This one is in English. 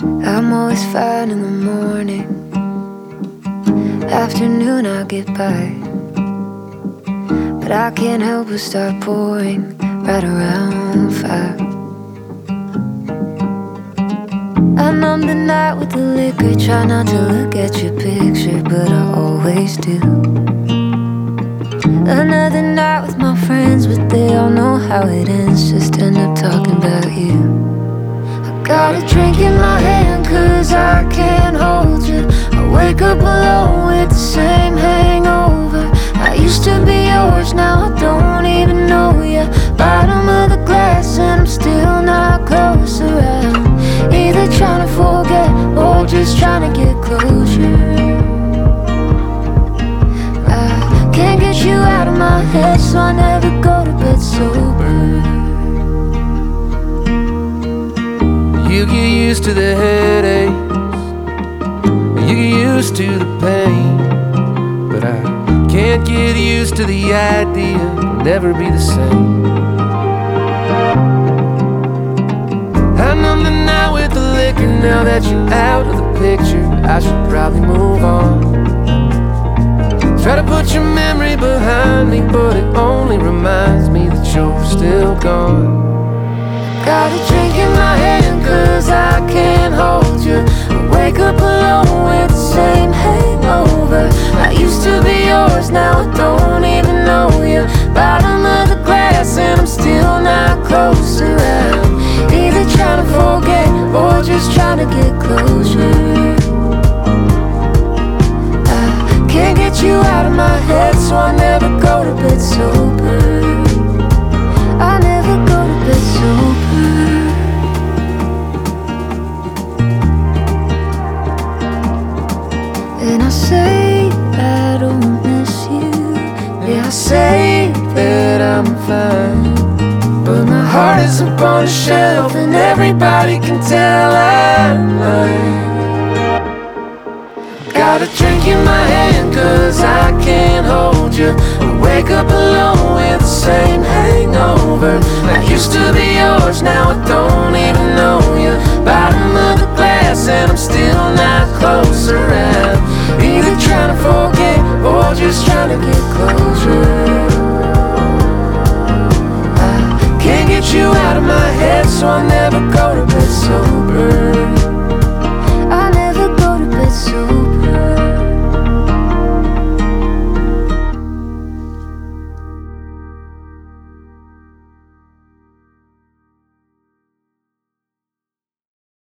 I'm always fine in the morning. Afternoon I'll get by, but I can't help but start pouring right around 5. I numb the night with the liquor, try not to look at your picture, but I always do. Another night with my friends, but they all know how it ends, just end up talking about you. Got a drink in my hand cause I can't hold you. I wake up alone with the same hangover. I used to be yours, now I don't even know you. Bottom of the glass and I'm still not close around. Either trying to forget or just trying to get closure. I can't get you out of my head, so I never go to bed sober. You get used to the headaches, you get used to the pain, but I can't get used to the idea it'll never be the same. I numb the night with the liquor, now that you're out of the picture, I should probably move on. Try to put your memory behind me, but it only reminds me that you're still gone. Got a drink in my hand cause I can't hold you. I wake up alone with the same hangover. I used to be yours, now I don't even know you. Bottom of the glass and I'm still not close around. Either trying to forget or just trying to get closure. I can't get you out of my head, so I never go to bed sober. I never go to bed sober. And I say I don't miss you. Yeah, I say that I'm fine, but my heart is up on a shelf and everybody can tell I'm lying. Got a drink in my hand cause I can't hold you. I wake up alone with the same hangover. I used to be yours, now I don't even know you. Bottom of the glass and I'm still not close around. Either trying to forget or just trying to get closure. I can't get you out of my head, so I never go to bed sober.